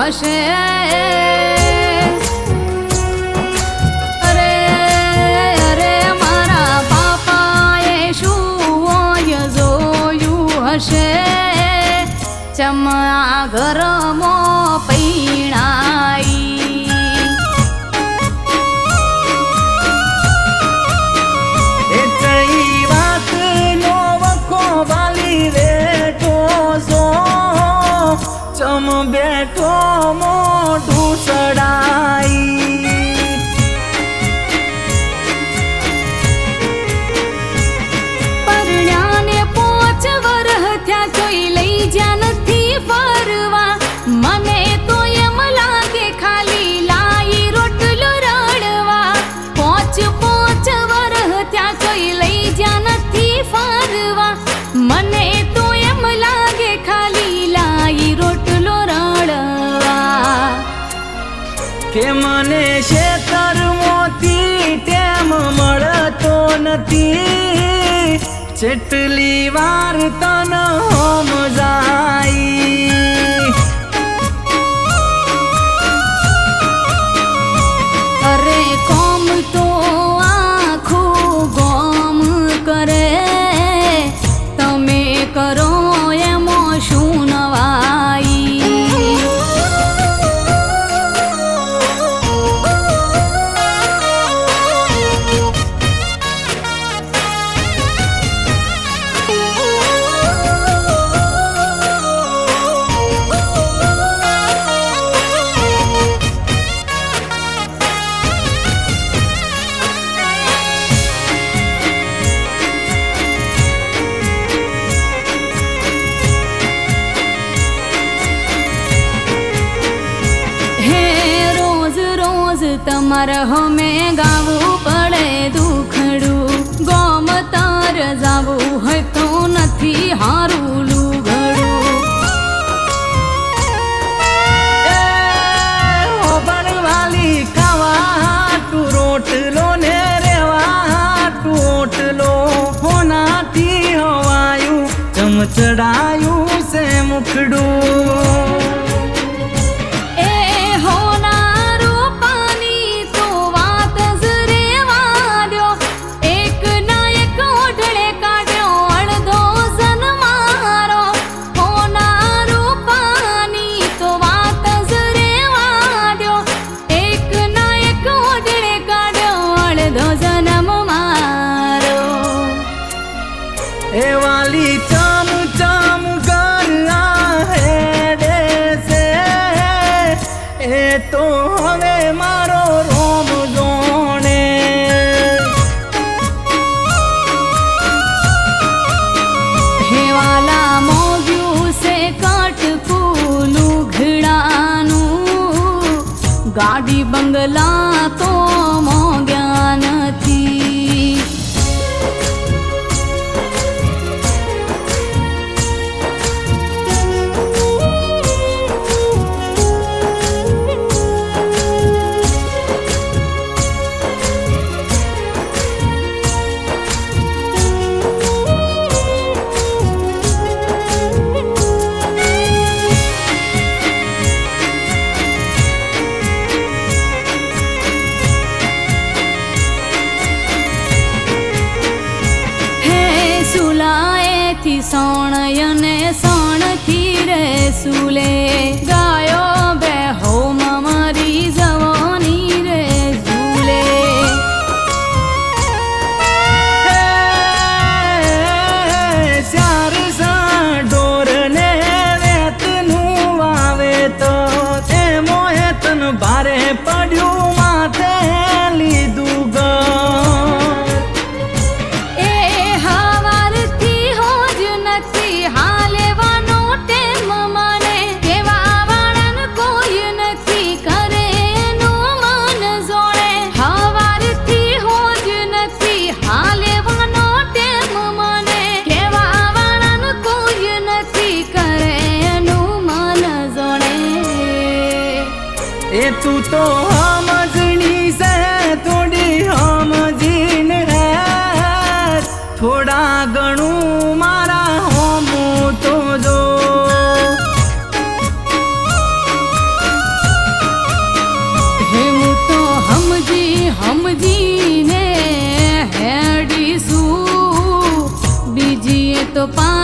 હશે ચમા ઘરમો પૈણાઈ એ ચઈ વાત નો વખો વાલી રેટો સો ચમ બેઠો મોઢું સડાઈ પરણ્યાને 5 વરહ થયા જોઈ લઈ જ્યાં નથી ફરવા મને તો એમ લાગે ખાલી લાઈ રોટલો રડવા 5 વરહ થયા જોઈ લઈ જ્યાં નથી ફરવા મને તો એમ લાગે ખાલી લાઈ રોટલો રડવા કે મને શેતર મોતી ટેમ મળતો નથી જેટલી વાર તન હોમ જાય અરે કોમ તો આખું ગોમ કરે તમે કરો એમો શું નવાઈ તમારે હમે ગાવું પડે દુખડું ગોમ તાર જાવું હોય તો નથી હારું લુગડું વાલી ખાવા તું રોટલો ને રેવા તું ઓટલો હોનાથી હવાયું ચમચડાયું છે મુખડું એ વાલી ચમ ચમ કરા હેડે છે એ તો હવે મારો રોમ જોણે હે વાલા મોગ્યું છે કટકું લુગડાનું ગાડી બંગલા તો મોગ્યા નથી સોણયને સોણથી રે સુલે ગાયો બે હોમ મારી જવાની રે ઝૂલે ચાર ઢોર ને વેતનું વાવે તો તે મોહે તન ભારે પડ્યું માથે લીધું એ તું તો સમજણી છે થોડી સમજીને થોડા ઘણું મારા હોમું તો જો તો